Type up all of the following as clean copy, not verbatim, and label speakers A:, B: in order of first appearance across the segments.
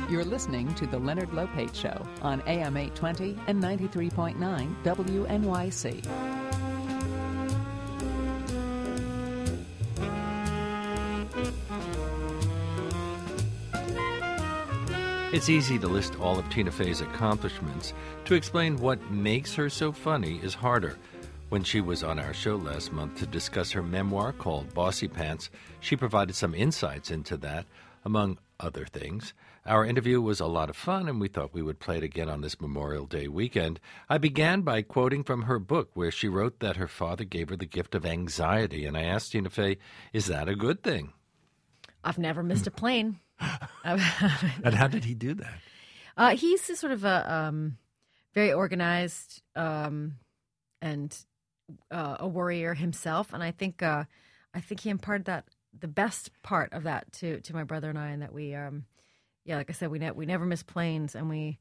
A: You're listening to The Leonard Lopate Show on AM 820 and 93.9 WNYC.
B: It's easy to list all of Tina Fey's accomplishments. To explain what makes her so funny is harder. When she was on our show last month to discuss her memoir called Bossy Pants, she provided some insights into that, among other things. Our interview was a lot of fun, and we thought we would play it again on this Memorial Day weekend. I began by quoting from her book, where she wrote that her father gave her the gift of anxiety, and I asked Tina Fey, is that a good thing?
C: I've never missed a plane.
B: And how did he do that?
C: He's sort of a very organized and a worrier himself, and I think he imparted that, the best part of that to my brother and I, and that we like I said, we never miss planes, and we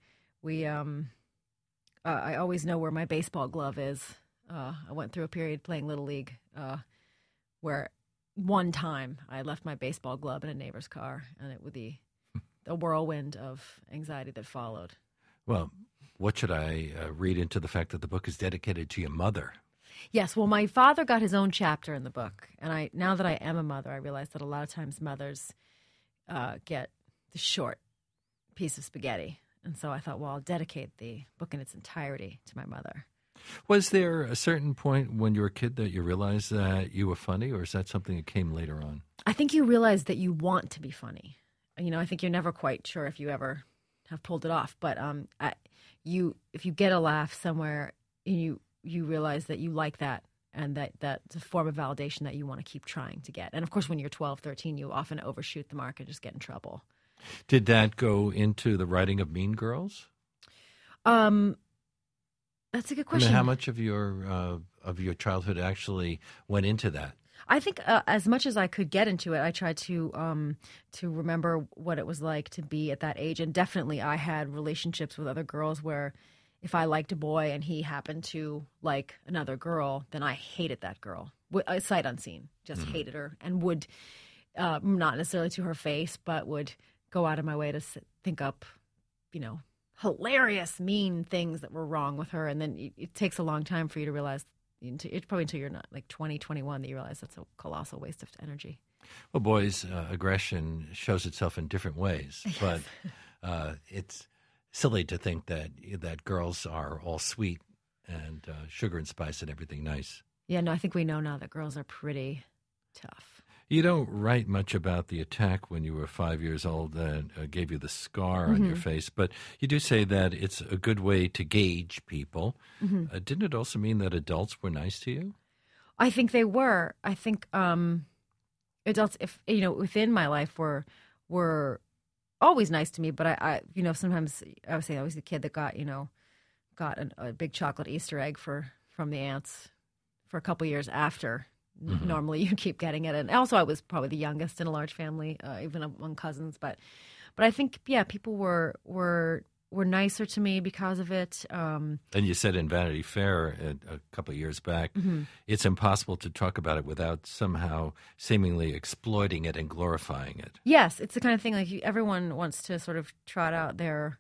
C: I always know where my baseball glove is. I went through a period playing Little League where one time I left my baseball glove in a neighbor's car, and it was the whirlwind of anxiety that followed.
B: Well, what should I read into the fact that the book is dedicated to your mother?
C: Yes, well, my father got his own chapter in the book, and now that I am a mother, I realize that a lot of times mothers get the short piece of spaghetti, and so I thought, well, I'll dedicate the book in its entirety to my mother.
B: Was there a certain point when you were a kid that you realized that you were funny, or is that something that came later on?
C: I think you realize that you want to be funny. You know, I think you're never quite sure if you ever have pulled it off, but if you get a laugh somewhere, you realize that you like that, and that's a form of validation that you want to keep trying to get. And of course, when you're 12, 13, you often overshoot the mark and just get in trouble.
B: Did that go into the writing of Mean Girls?
C: That's a good question.
B: I mean, how much of your childhood actually went into that?
C: I think as much as I could get into it, I tried to remember what it was like to be at that age. And definitely I had relationships with other girls where if I liked a boy and he happened to like another girl, then I hated that girl, sight unseen, just hated her, and would, not necessarily to her face, but would go out of my way to think up, hilarious, mean things that were wrong with her. And then it takes a long time for you to realize, it's probably until you're not like 20, 21 that you realize that's a colossal waste of energy.
B: Well, boys, aggression shows itself in different ways, but it's silly to think that girls are all sweet and sugar and spice and everything nice.
C: Yeah, no, I think we know now that girls are pretty tough.
B: You don't write much about the attack when you were 5 years old that gave you the scar on your face, but you do say that it's a good way to gauge people. Didn't it also mean that adults were nice to you?
C: I think they were. I think adults, within my life were always nice to me, but I sometimes I would say I was the kid that got a big chocolate Easter egg from the aunts for a couple years after. Normally you keep getting it. And also I was probably the youngest in a large family, even among cousins. But I think, people were nicer to me because of it.
B: And you said in Vanity Fair a couple of years back, it's impossible to talk about it without somehow seemingly exploiting it and glorifying it.
C: Yes, it's the kind of thing like everyone wants to sort of trot out their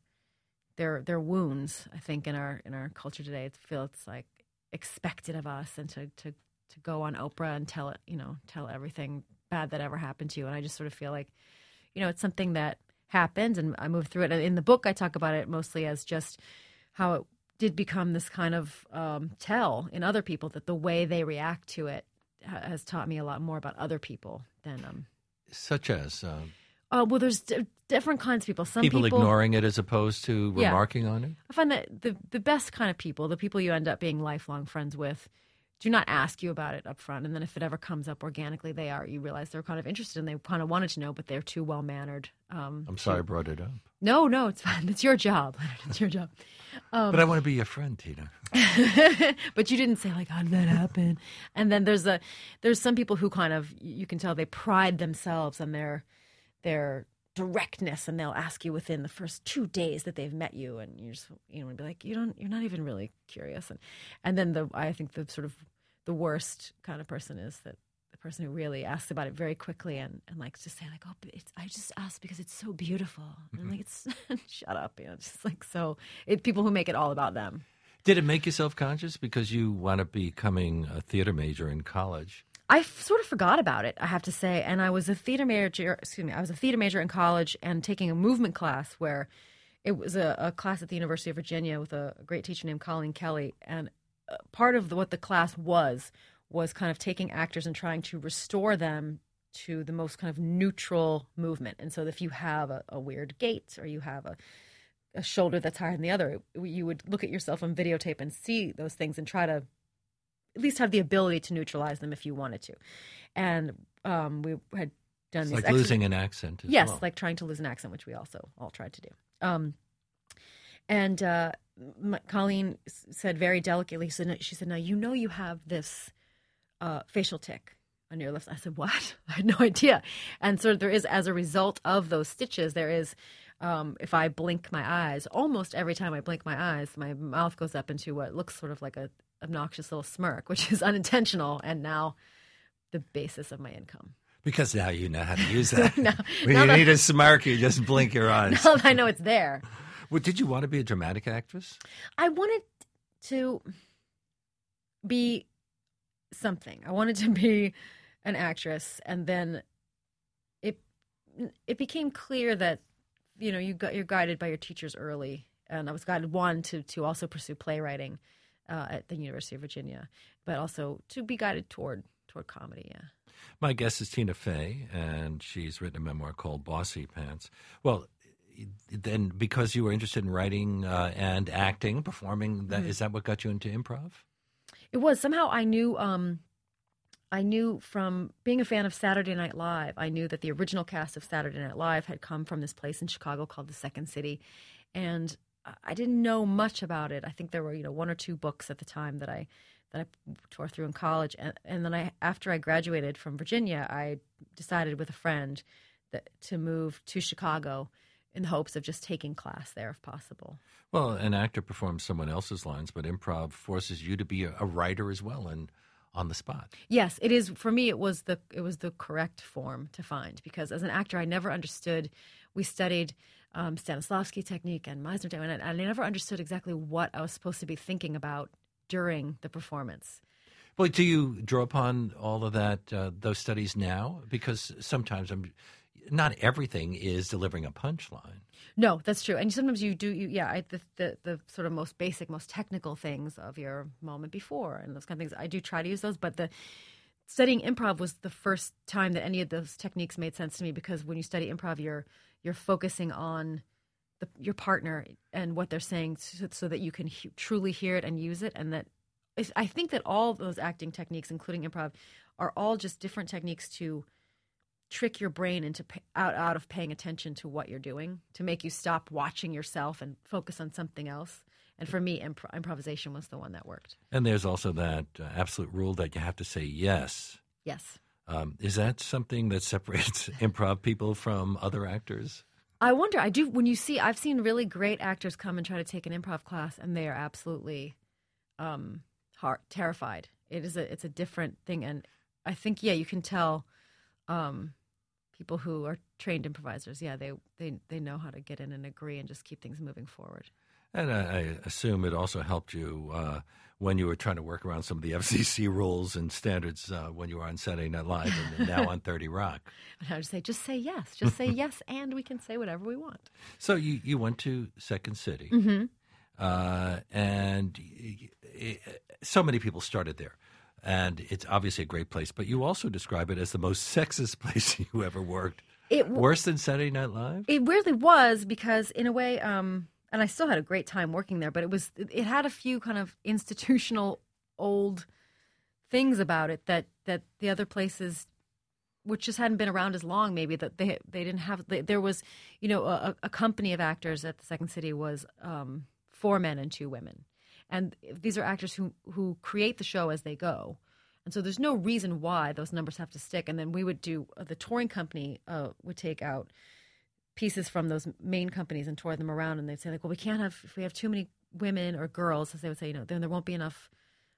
C: wounds, I think, in our culture today. It feels like expected of us, and to go on Oprah and tell everything bad that ever happened to you. And I just sort of feel like, it's something that happened, and I moved through it. And in the book, I talk about it mostly as just how it did become this kind of tell in other people, that the way they react to it has taught me a lot more about other people than
B: such as
C: well, there's different kinds of people. Some
B: people ignoring it as opposed to remarking on it. I
C: find that the best kind of people, the people you end up being lifelong friends with, do not ask you about it up front. And then if it ever comes up organically, you realize they're kind of interested and they kind of wanted to know, but they're too well-mannered.
B: I'm sorry I brought it up.
C: No, it's fine. It's your job. It's your job.
B: But I want to be your friend, Tina.
C: But you didn't say, like, how did that happen? And then there's some people who kind of, you can tell they pride themselves on their directness, and they'll ask you within the first 2 days that they've met you, and you just be like, you're not even really curious. And then I think the sort of the worst kind of person is the person who really asks about it very quickly and likes to say like, oh, but I just asked because it's so beautiful. And I'm like, it's shut up, just like people who make it all about them.
B: Did it make you self-conscious because you wound up becoming a theater major in college?
C: I sort of forgot about it, I have to say. And I was a theater major. I was a theater major in college and taking a movement class where it was a class at the University of Virginia with a great teacher named Colleen Kelly. And part of what the class was kind of taking actors and trying to restore them to the most kind of neutral movement. And so if you have a weird gait or you have a shoulder that's higher than the other, you would look at yourself on videotape and see those things and try to at least have the ability to neutralize them if you wanted to. And we had done these
B: like losing an accent as well.
C: Yes, like trying to lose an accent, which we also all tried to do. Colleen said very delicately, she said, now you have this facial tic on your lips. I said, what? I had no idea. And so there is, as a result of those stitches, there is, if I blink my eyes, almost every time I blink my eyes, my mouth goes up into what looks sort of like a obnoxious little smirk, which is unintentional and now the basis of my income.
B: Because now you know how to use that.
C: No,
B: when you need a smirk, you just blink your eyes.
C: Now I know it's there.
B: Well, did you want to be a dramatic actress?
C: I wanted to be something. I wanted to be an actress, and then it became clear that you're guided by your teachers early, and I was guided to also pursue playwriting at the University of Virginia, but also to be guided toward comedy. Yeah.
B: My guest is Tina Fey, and she's written a memoir called Bossy Pants. Well, then because you were interested in writing and acting, performing, is that what got you into improv?
C: It was. Somehow I knew from being a fan of Saturday Night Live, I knew that the original cast of Saturday Night Live had come from this place in Chicago called the Second City. And I didn't know much about it. I think there were, one or two books at the time that I tore through in college. And then after I graduated from Virginia, I decided with a friend to move to Chicago in the hopes of just taking class there if possible.
B: Well, an actor performs someone else's lines, but improv forces you to be a writer as well and on the spot.
C: Yes, it is. For me, it was the correct form to find, because as an actor, I never understood. We studied Stanislavski technique and Meisner technique, and I never understood exactly what I was supposed to be thinking about during the performance.
B: Well, do you draw upon all of that, those studies now? Because sometimes not everything is delivering a punchline.
C: No, that's true. And sometimes you do, the sort of most basic, most technical things of your moment before and those kind of things. I do try to use those, but studying improv was the first time that any of those techniques made sense to me, because when you study improv, you're focusing on your partner and what they're saying so that you can truly hear it and use it. And that I think that all those acting techniques, including improv, are all just different techniques to trick your brain into out of paying attention to what you're doing, to make you stop watching yourself and focus on something else. And for me, improvisation was the one that worked.
B: And there's also that absolute rule that you have to say yes.
C: Yes.
B: Is that something that separates improv people from other actors?
C: I wonder. I do. I've seen really great actors come and try to take an improv class, and they are absolutely terrified. It's a different thing, and I think you can tell. People who are trained improvisers, they know how to get in and agree and just keep things moving forward.
B: And I assume it also helped you when you were trying to work around some of the FCC rules and standards when you were on Saturday Night Live and now on 30 Rock.
C: And I would say, just say yes. Just say yes, and we can say whatever we want.
B: So you went to Second City, and so many people started there. And it's obviously a great place, but you also describe it as the most sexist place you ever worked. Worse than Saturday Night Live?
C: It really was, because in a way, and I still had a great time working there, but it had a few kind of institutional old things about it that the other places, which just hadn't been around as long, maybe, that they didn't have. There was, a company of actors at the Second City was 4 men and 2 women. And these are actors who create the show as they go. And so there's no reason why those numbers have to stick. And then we would do the touring company would take out pieces from those main companies and tour them around. And they'd say, like, well, we can't have, if we have too many women or girls, as they would say, then there won't be enough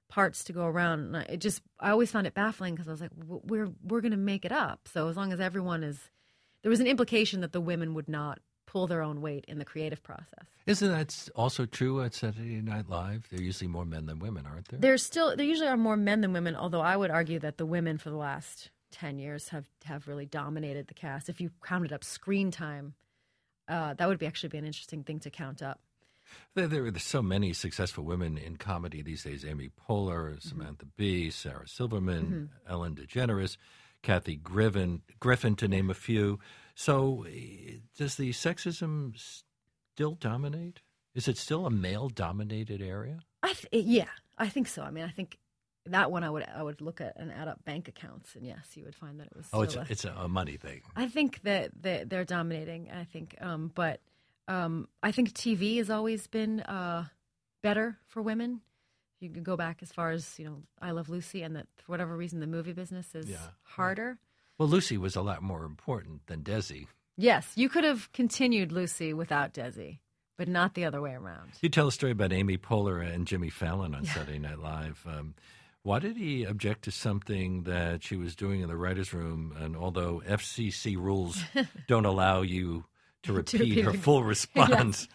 C: parts to go around. And I always found it baffling because I was like, we're going to make it up. So as long as everyone there was an implication that the women would not pull their own weight in the creative process.
B: Isn't that also true at Saturday Night Live? There are usually more men than women, aren't there?
C: There usually are more men than women, although I would argue that the women for the last 10 years have really dominated the cast. If you counted up screen time, that would actually be an interesting thing to count up.
B: There are so many successful women in comedy these days. Amy Poehler, Samantha Bee, Sarah Silverman, Ellen DeGeneres, Kathy Griffin, to name a few. So does the sexism still dominate? Is it still a male-dominated area?
C: Yeah, I think so. I mean, I think that one I would look at and add up bank accounts, and yes, you would find that it was.
B: It's a money thing.
C: I think that they're dominating. I think, but I think TV has always been better for women. You can go back as far as I Love Lucy, and that for whatever reason the movie business is harder.
B: Well, Lucy was a lot more important than Desi.
C: Yes, you could have continued Lucy without Desi, but not the other way around.
B: You tell a story about Amy Poehler and Jimmy Fallon on Saturday Night Live. Why did he object to something that she was doing in the writer's room? And although FCC rules don't allow you to repeat her full response,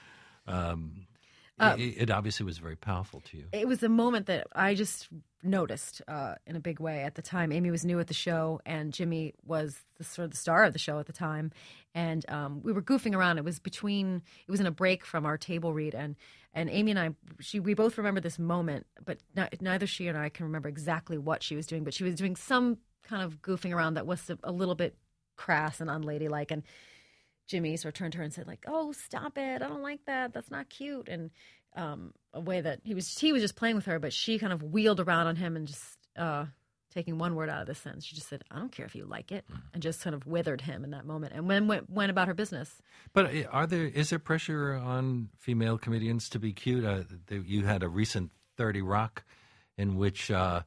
B: it obviously was very powerful to you. It
C: was a moment that I just noticed in a big way at the time. Amy was new at the show, and Jimmy was the star of the show at the time. And we were goofing around. It was in a break from our table read, and Amy and I, we both remember this moment, but neither she and I can remember exactly what she was doing. But she was doing some kind of goofing around that was a little bit crass and unladylike. And Jimmy sort of turned to her and said, like, "Oh, stop it! I don't like that. That's not cute." And a way that he was just playing with her, but she kind of wheeled around on him and just taking one word out of the sentence. She just said, "I don't care if you like it," and just kind of withered him in that moment, and went about her business.
B: But is there pressure on female comedians to be cute? You had a recent 30 Rock in which a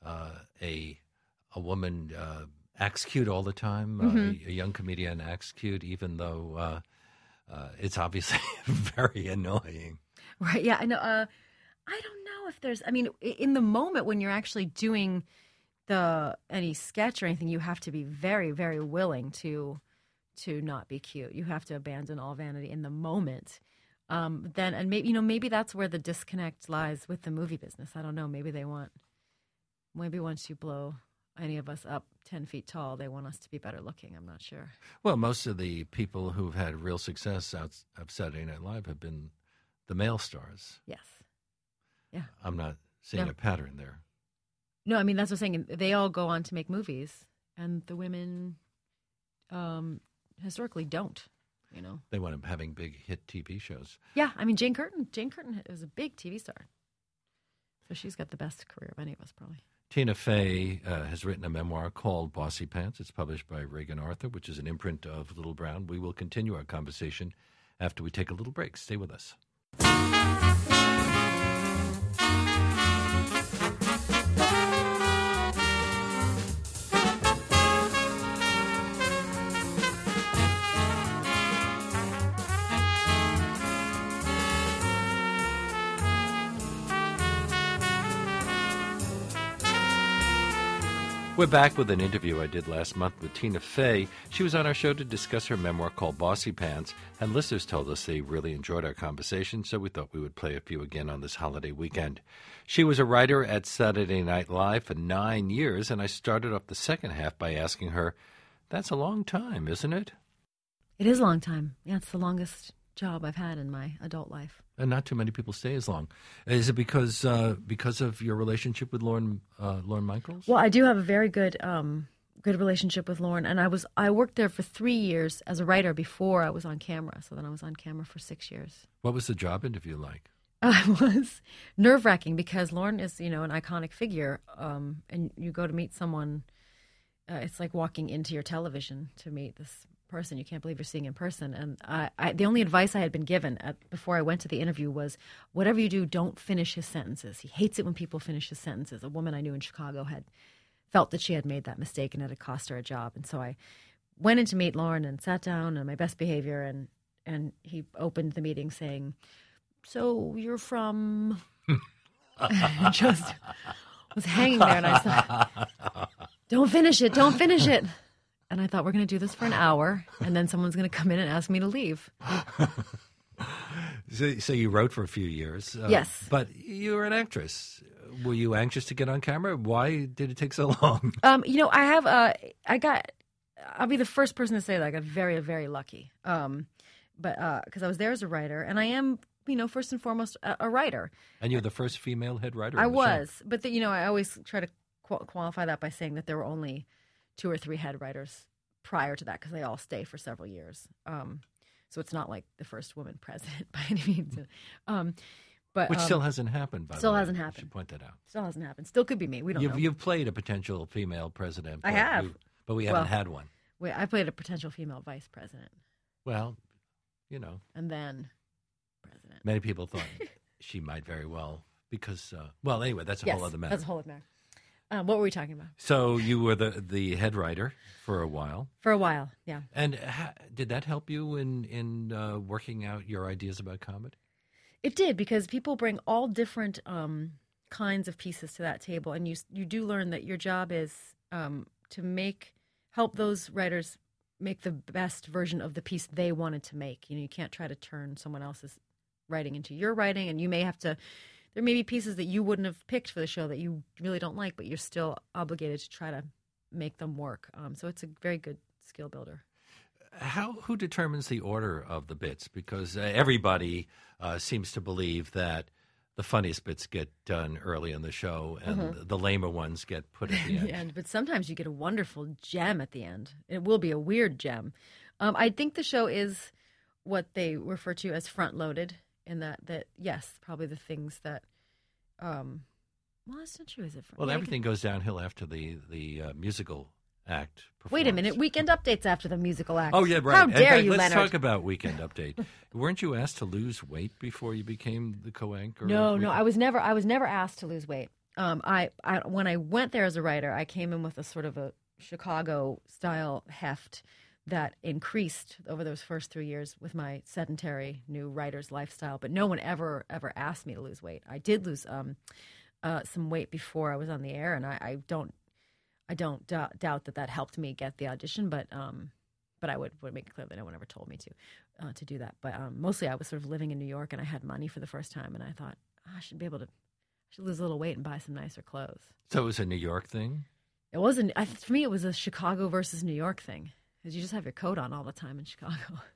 B: woman acts cute all the time. A young comedian acts cute, even though it's obviously very annoying.
C: Right? Yeah, I know. I don't know if there's. I mean, in the moment when you're actually doing any sketch or anything, you have to be very, very willing to not be cute. You have to abandon all vanity in the moment. And maybe that's where the disconnect lies with the movie business. I don't know. Maybe once you blow any of us up 10 feet tall, they want us to be better looking. I'm not sure.
B: Well, most of the people who've had real success out of Saturday Night Live have been the male stars.
C: Yes. Yeah.
B: I'm not seeing a pattern there.
C: No, I mean, that's what I'm saying. They all go on to make movies, and the women historically don't,
B: They wind up having big hit TV shows.
C: Yeah, I mean, Jane Curtin is a big TV star. So she's got the best career of any of us, probably.
B: Tina Fey has written a memoir called Bossy Pants. It's published by Reagan Arthur, which is an imprint of Little Brown. We will continue our conversation after we take a little break. Stay with us. We're back with an interview I did last month with Tina Fey. She was on our show to discuss her memoir called Bossy Pants, and listeners told us they really enjoyed our conversation, so we thought we would play a few again on this holiday weekend. She was a writer at Saturday Night Live for 9 years, and I started off the second half by asking her, that's a long time, isn't it?
C: It is a long time. Yeah, it's the longest job I've had in my adult life.
B: And not too many people stay as long. Is it because of your relationship with Lorne Michaels?
C: Well, I do have a very good relationship with Lorne, and I worked there for 3 years as a writer before I was on camera. So then I was on camera for 6 years.
B: What was the job interview like?
C: It was nerve-wracking because Lorne is, an iconic figure, and you go to meet someone. It's like walking into your television to meet this person you can't believe you're seeing in person. And the only advice I had been given before I went to the interview was, whatever you do, don't finish his sentences. He hates it when people finish his sentences. A woman I knew in Chicago had felt that she had made that mistake and it had cost her a job. And so I went in to meet Lorne and sat down on my best behavior, and he opened the meeting saying, "So you're from and just was hanging there. And I thought, don't finish it. And I thought, we're going to do this for an hour, and then someone's going to come in and ask me to leave.
B: So you wrote for a few years.
C: Yes.
B: But you were an actress. Were you anxious to get on camera? Why did it take so long?
C: I'll be the first person to say that I got very, very lucky. But because I was there as a writer, and I am, first and foremost, a writer.
B: And you're the first female head writer.
C: I
B: on the
C: was,
B: show.
C: but I always try to qualify that by saying that there were only 2 or 3 head writers prior to that, because they all stay for several years. So it's not like the first woman president by any means.
B: Which still hasn't happened, by the way.
C: Still hasn't happened.
B: I should point that out.
C: Still hasn't happened. Still could be me. We don't know.
B: You've played a potential female president.
C: I have.
B: But we haven't had one.
C: I played a potential female vice president.
B: Well,
C: And then president.
B: Many people thought she might very well, because, anyway, that's a whole other matter.
C: That's a whole other matter. What were we talking about?
B: So you were the head writer for a while.
C: For a while, yeah.
B: And did that help you in working out your ideas about comedy?
C: It did, because people bring all different kinds of pieces to that table, and you do learn that your job is to help those writers make the best version of the piece they wanted to make. You can't try to turn someone else's writing into your writing, and you may have to. There may be pieces that you wouldn't have picked for the show that you really don't like, but you're still obligated to try to make them work. So it's a very good skill builder.
B: Who determines the order of the bits? Because everybody seems to believe that the funniest bits get done early in the show, and the lamer ones get put at the end.
C: But sometimes you get a wonderful gem at the end. It will be a weird gem. I think the show is what they refer to as front-loaded, in that yes, probably the things that that's not true, is it?
B: Everything goes downhill after the musical act performs.
C: Wait a minute, Weekend Update's after the musical act.
B: Oh, yeah, right.
C: How dare you,
B: Let's
C: Leonard?
B: talk about Weekend Update. Weren't you asked to lose weight before you became the co-anchor?
C: No, I was never asked to lose weight. When I went there as a writer, I came in with a sort of a Chicago-style heft that increased over those first 3 years with my sedentary new writer's lifestyle. But no one ever asked me to lose weight. I did lose some weight before I was on the air, and I don't doubt that helped me get the audition. But I would make it clear that no one ever told me to do that. But mostly I was sort of living in New York, and I had money for the first time, and I thought I should lose a little weight and buy some nicer clothes. So
B: it was a New York thing?
C: It wasn't. For me, it was a Chicago versus New York thing. Because you just have your coat on all the time in Chicago.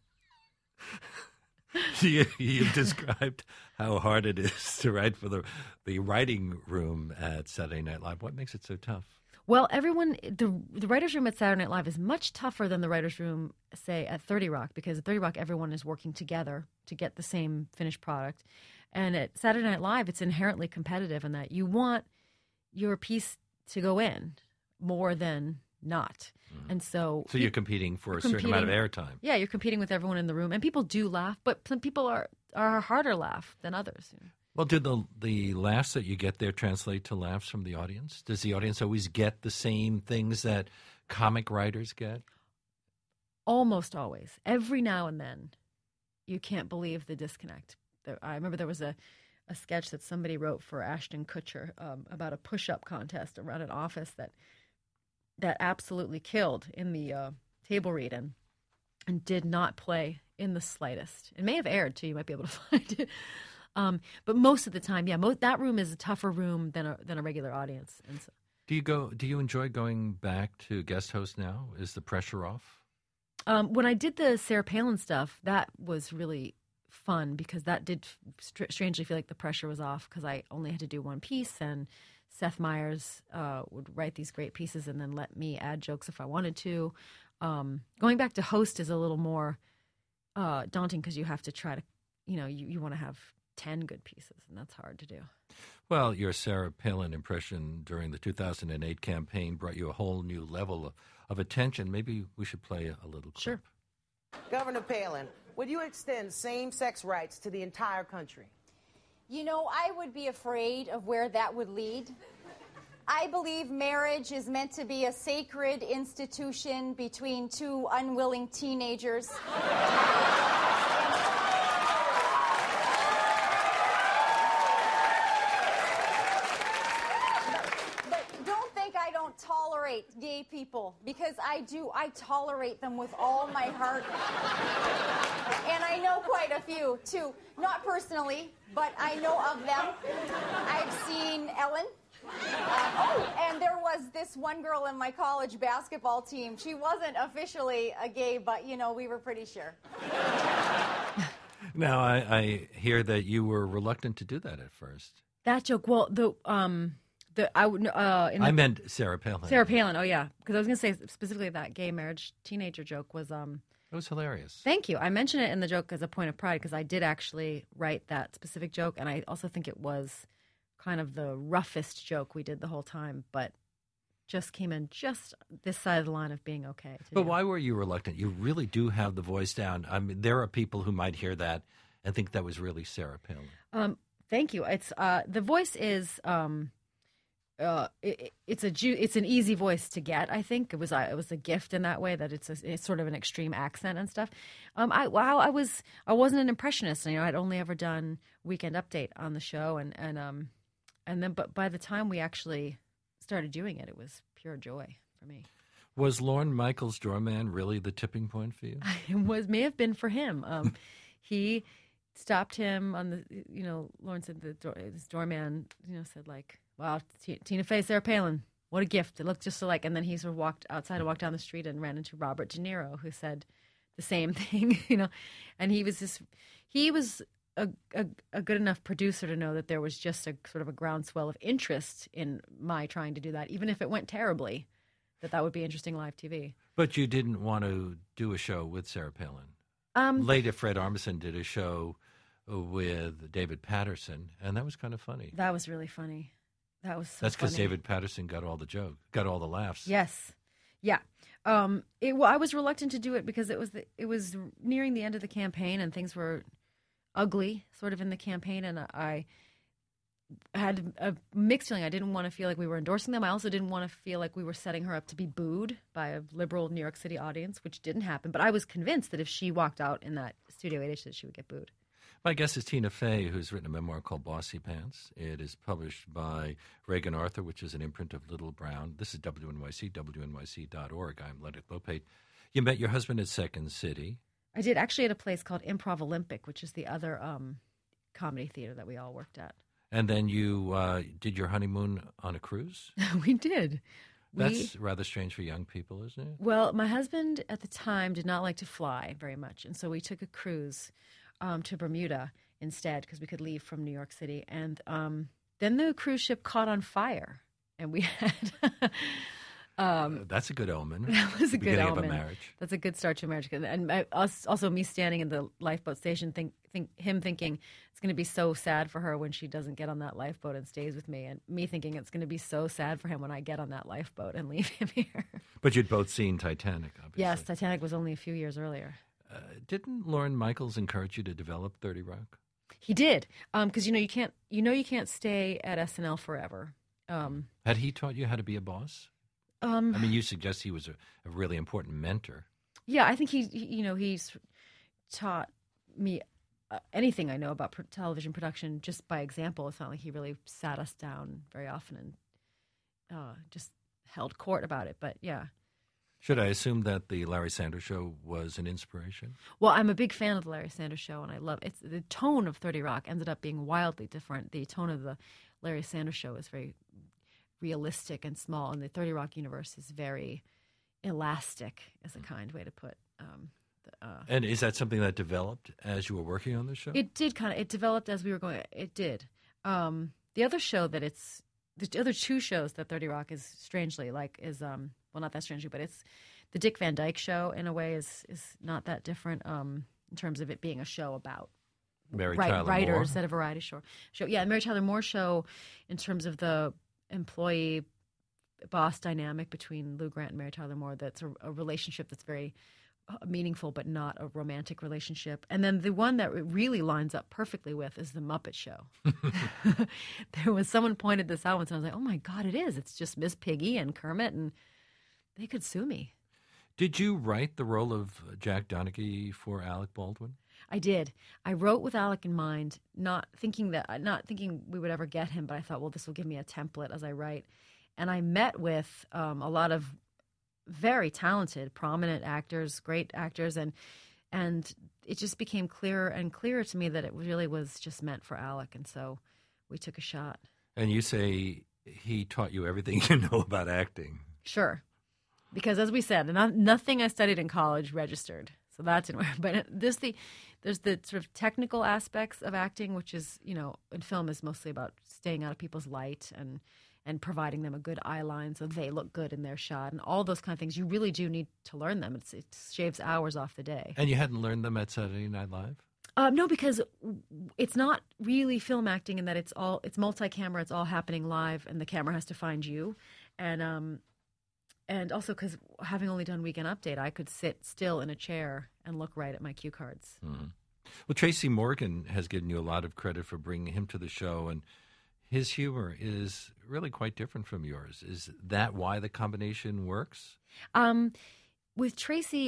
B: You've described how hard it is to write for the writing room at Saturday Night Live. What makes it so tough?
C: Well, the writer's room at Saturday Night Live is much tougher than the writer's room, say, at 30 Rock. Because at 30 Rock, everyone is working together to get the same finished product. And at Saturday Night Live, it's inherently competitive in that you want your piece to go in more than not. And so
B: you're competing for a certain amount of airtime.
C: Yeah, you're competing with everyone in the room, and people do laugh, but some people are harder laugh than others.
B: Well, do the laughs that you get there translate to laughs from the audience? Does the audience always get the same things that comic writers get?
C: Almost always. Every now and then, you can't believe the disconnect. I remember there was a sketch that somebody wrote for Ashton Kutcher about a push-up contest around an office that absolutely killed in the table read and did not play in the slightest. It may have aired, too. You might be able to find it. But most of the time, that room is a tougher room than a regular audience. And so,
B: do you enjoy going back to guest host now? Is the pressure off?
C: When I did the Sarah Palin stuff, that was really fun because that did strangely feel like the pressure was off because I only had to do one piece, and Seth Meyers would write these great pieces and then let me add jokes if I wanted to. Going back to host is a little more daunting because you have to try to, you want to have 10 good pieces, and that's hard to do.
B: Well, your Sarah Palin impression during the 2008 campaign brought you a whole new level of attention. Maybe we should play a little clip.
C: Sure.
D: Governor Palin, would you extend same-sex rights to the entire country?
E: I would be afraid of where that would lead. I believe marriage is meant to be a sacred institution between two unwilling teenagers. because I tolerate them with all my heart. And I know quite a few, too. Not personally, but I know of them. I've seen Ellen. And there was this one girl in my college basketball team. She wasn't officially a gay, but, we were pretty sure.
B: Now, I hear that you were reluctant to do that at first.
C: That joke, well,
B: I meant Sarah Palin.
C: Sarah Palin, oh yeah, because I was going to say specifically that gay marriage teenager joke was. It
B: was hilarious.
C: Thank you. I mentioned it in the joke as a point of pride because I did actually write that specific joke, and I also think it was kind of the roughest joke we did the whole time, but just came in just this side of the line of being okay.
B: But why were you reluctant? You really do have the voice down. I mean, there are people who might hear that and think that was really Sarah Palin.
C: Thank you. It's the voice is. It's an easy voice to get. I think it was a gift in that way that it's sort of an extreme accent and stuff. I wasn't an impressionist. I'd only ever done Weekend Update on the show, and then but by the time we actually started doing it, it was pure joy for me.
B: Was Lorne Michaels' doorman really the tipping point for you?
C: It may have been for him. He stopped him on the Lorne said his doorman said like, wow, Tina Fey, Sarah Palin, what a gift. It looked just so like, and then he sort of walked outside and walked down the street and ran into Robert De Niro, who said the same thing, and he was a good enough producer to know that there was just a sort of a groundswell of interest in my trying to do that, even if it went terribly, that would be interesting live TV.
B: But you didn't want to do a show with Sarah Palin. Later, Fred Armisen did a show with David Patterson, and that was kind of funny.
C: That was really funny. That was so
B: That's because
C: funny.
B: David Patterson got all the laughs.
C: Yes, yeah. I was reluctant to do it because it was nearing the end of the campaign and things were ugly, sort of in the campaign, and I had a mixed feeling. I didn't want to feel like we were endorsing them. I also didn't want to feel like we were setting her up to be booed by a liberal New York City audience, which didn't happen. But I was convinced that if she walked out in that Studio 8 that she would get booed.
B: My guest is Tina Fey, who's written a memoir called Bossy Pants. It is published by Reagan Arthur, which is an imprint of Little Brown. This is WNYC, WNYC.org. I'm Leonard Lopate. You met your husband at Second City.
C: I did, actually, at a place called Improv Olympic, which is the other comedy theater that we all worked at.
B: And then you did your honeymoon on a cruise?
C: We did.
B: That's rather strange for young people, isn't it?
C: Well, my husband at the time did not like to fly very much, and so we took a cruise to Bermuda instead because we could leave from New York City. And then the cruise ship caught on fire, and we had
B: that's a good omen.
C: That was a good omen.
B: Of a marriage.
C: That's a good start to a marriage. And also me standing in the lifeboat station, him thinking it's going to be so sad for her when she doesn't get on that lifeboat and stays with me, and me thinking it's going to be so sad for him when I get on that lifeboat and leave him here.
B: But you'd both seen Titanic, obviously.
C: Yes, Titanic was only a few years earlier.
B: Didn't Lorne Michaels encourage you to develop 30 Rock?
C: He did, because you can't stay at SNL forever.
B: Had he taught you how to be a boss? I mean, you suggest he was a really important mentor.
C: Yeah, I think he's taught me anything I know about television production just by example. It's not like he really sat us down very often and just held court about it. But yeah.
B: Should I assume that the Larry Sanders Show was an inspiration?
C: Well, I'm a big fan of the Larry Sanders Show, and I love it. The tone of 30 Rock ended up being wildly different. The tone of the Larry Sanders Show is very realistic and small, and the 30 Rock universe is very elastic, is a kind way to put.
B: And is that something that developed as you were working on the show?
C: It did it developed as we were going. It did. The other show the other two shows that 30 Rock is strangely like is well, not that strangely, but it's the Dick Van Dyke Show in a way is not that different in terms of it being a show about
B: Mary Tyler
C: writers
B: Moore.
C: at a variety show. Yeah, Mary Tyler Moore Show in terms of the employee boss dynamic between Lou Grant and Mary Tyler Moore. That's a relationship that's very meaningful, but not a romantic relationship. And then the one that it really lines up perfectly with is the Muppet Show. There was someone pointed this out once, and I was like, "Oh my God, it is! It's just Miss Piggy and Kermit, and they could sue me."
B: Did you write the role of Jack Donaghy for Alec Baldwin?
C: I did. I wrote with Alec in mind, not thinking we would ever get him, but I thought, well, this will give me a template as I write. And I met with a lot of very talented, prominent actors, great actors, and it just became clearer and clearer to me that it really was just meant for Alec, and so we took a shot.
B: And you say he taught you everything you know about acting.
C: Sure. Because as we said, nothing I studied in college registered. So that's in but there's the sort of technical aspects of acting, which is, in film is mostly about staying out of people's light and providing them a good eye line so they look good in their shot and all those kind of things. You really do need to learn them. It shaves hours off the day.
B: And you hadn't learned them at Saturday Night Live?
C: No, because it's not really film acting in that it's multi-camera, it's all happening live, and the camera has to find you. And also because having only done Weekend Update, I could sit still in a chair and look right at my cue cards.
B: Mm-hmm. Well, Tracy Morgan has given you a lot of credit for bringing him to the show, and his humor is really quite different from yours. Is that why the combination works?
C: With Tracy,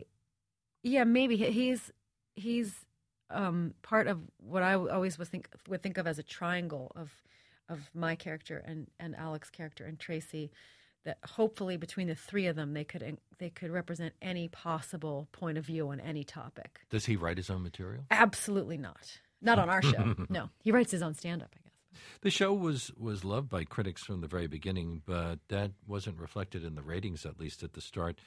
C: maybe he's part of what I always would think of as a triangle of my character and Alec's character and Tracy. That hopefully between the three of them they could represent any possible point of view on any topic.
B: Does he write his own material?
C: Absolutely not. Not on our show. No, he writes his own stand-up, I guess.
B: The show was loved by critics from the very beginning, but that wasn't reflected in the ratings, at least at the start.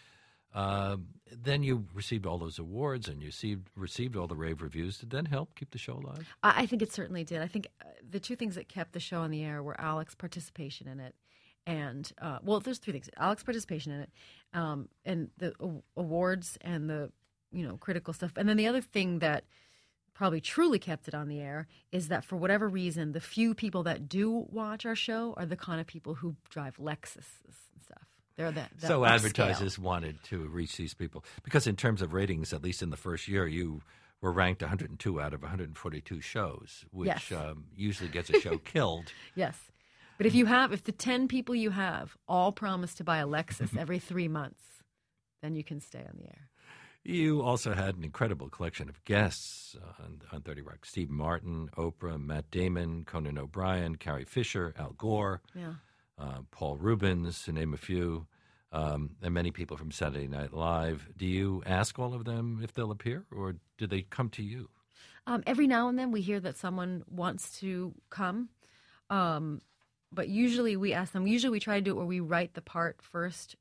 B: Then you received all those awards and you received all the rave reviews. Did that help keep the show alive?
C: I think it certainly did. I think the two things that kept the show on the air were Alec's participation in it. And, there's three things. Alec's participation in it, and the awards and the, critical stuff. And then the other thing that probably truly kept it on the air is that for whatever reason, the few people that do watch our show are the kind of people who drive Lexuses and stuff. They're
B: so
C: upscale.
B: Advertisers wanted to reach these people. Because in terms of ratings, at least in the first year, you were ranked 102 out of 142 shows, which
C: yes.
B: Usually gets a show killed.
C: Yes. But if the 10 people you have all promise to buy a Lexus every 3 months, then you can stay on the air.
B: You also had an incredible collection of guests on 30 Rock. Steve Martin, Oprah, Matt Damon, Conan O'Brien, Carrie Fisher, Al Gore, Paul Rubens, to name a few, and many people from Saturday Night Live. Do you ask all of them if they'll appear, or do they come to you?
C: Every now and then we hear that someone wants to come. But usually we ask them. Usually we try to do it where we write the part first,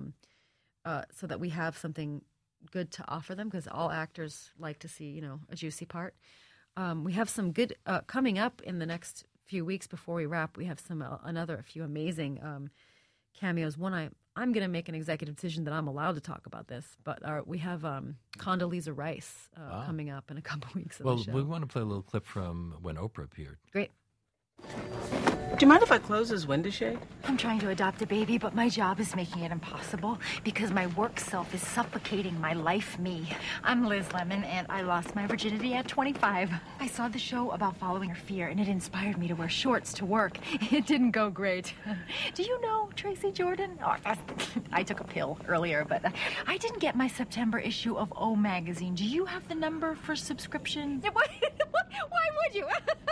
C: so that we have something good to offer them. Because all actors like to see, a juicy part. We have some good coming up in the next few weeks before we wrap. We have a few amazing cameos. One, I'm going to make an executive decision that I'm allowed to talk about this. But we have Condoleezza Rice coming up in a couple weeks.
B: Well, we want to play a little clip from when Oprah appeared.
C: Great.
F: Do you mind if I close this window shade?
G: I'm trying to adopt a baby, but my job is making it impossible because my work self is suffocating my life me. I'm Liz Lemon, and I lost my virginity at 25. I saw the show about following your fear, and it inspired me to wear shorts to work. It didn't go great. Do you know Tracy Jordan? Oh, I took a pill earlier, but I didn't get my September issue of O Magazine. Do you have the number for subscription? Why would you?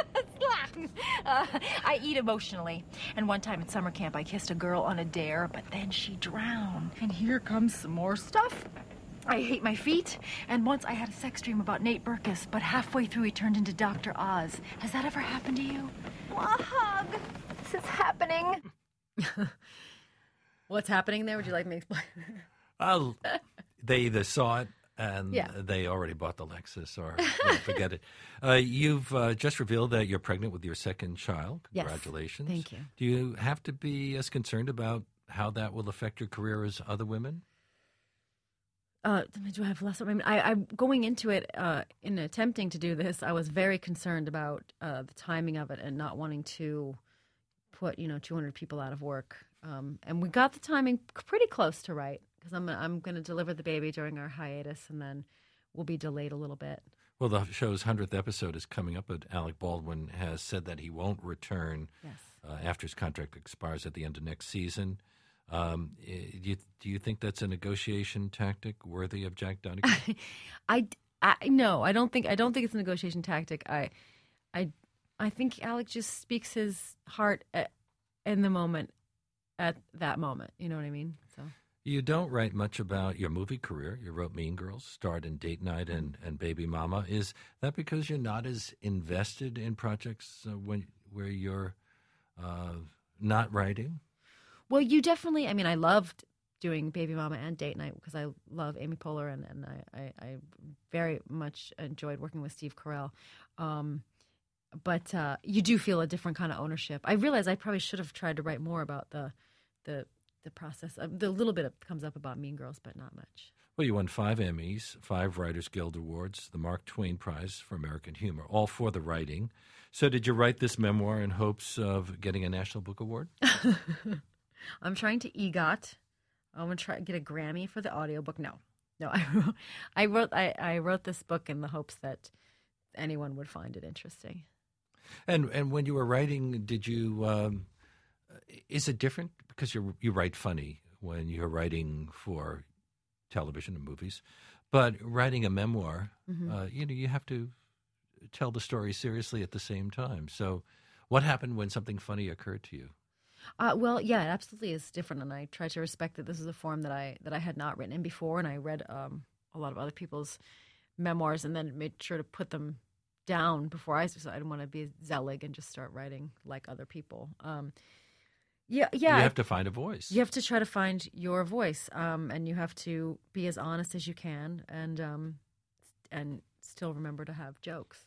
G: I eat emotionally. And one time at summer camp, I kissed a girl on a dare, but then she drowned. And here comes some more stuff. I hate my feet. And once I had a sex dream about Nate Berkus, but halfway through he turned into Dr. Oz. Has that ever happened to you? A hug. This is happening.
C: What's happening there? Would you like me to explain?
B: They either saw it and they already bought the Lexus, or forget it. You've just revealed that you're pregnant with your second child. Congratulations.
C: Yes, thank you.
B: Do you have to be as concerned about how that will affect your career as other women?
C: Do I have less? I'm going into it in attempting to do this. I was very concerned about the timing of it and not wanting to put 200 people out of work. And we got the timing pretty close to right, because I'm going to deliver the baby during our hiatus, and then we'll be delayed a little bit.
B: Well, the show's 100th episode is coming up, but Alec Baldwin has said that he won't return after his contract expires at the end of next season. Do you think that's a negotiation tactic worthy of Jack Donaghy?
C: No, I don't think it's a negotiation tactic. I think Alec just speaks his heart in the moment, at that moment. You know what I mean? So
B: You don't write much about your movie career. You wrote Mean Girls, starred in Date Night and Baby Mama. Is that because you're not as invested in projects where you're not writing?
C: Well, you definitely, I mean, I loved doing Baby Mama and Date Night because I love Amy Poehler and I very much enjoyed working with Steve Carell. But you do feel a different kind of ownership. I realize I probably should have tried to write more about the process. The little bit comes up about Mean Girls, but not much.
B: Well, you won 5 Emmys, 5 Writers Guild Awards, the Mark Twain Prize for American Humor, all for the writing. So did you write this memoir in hopes of getting a National Book Award?
C: I'm trying to EGOT. I'm going to try to get a Grammy for the audiobook. No, I wrote this book in the hopes that anyone would find it interesting.
B: And when you were writing, did you is it different because you write funny when you're writing for television and movies, but writing a memoir, you have to tell the story seriously at the same time. So, what happened when something funny occurred to you?
C: Well, yeah, it absolutely is different, and I try to respect that this is a form that I had not written in before, and I read a lot of other people's memoirs, and then made sure to put them down before so I didn't want to be Zelig and just start writing like other people. You have
B: to find a voice.
C: You have to try to find your voice, and you have to be as honest as you can, and still remember to have jokes.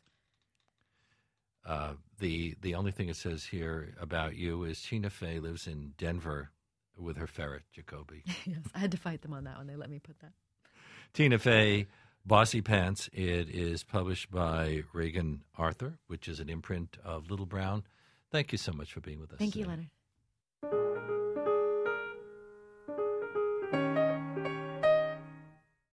B: The only thing it says here about you is Tina Fey lives in Denver with her ferret, Jacoby.
C: Yes, I had to fight them on that one. They let me put that.
B: Tina Fey, Bossy Pants. It is published by Reagan Arthur, which is an imprint of Little Brown. Thank you so much for being with us.
C: Thank you, Leonard.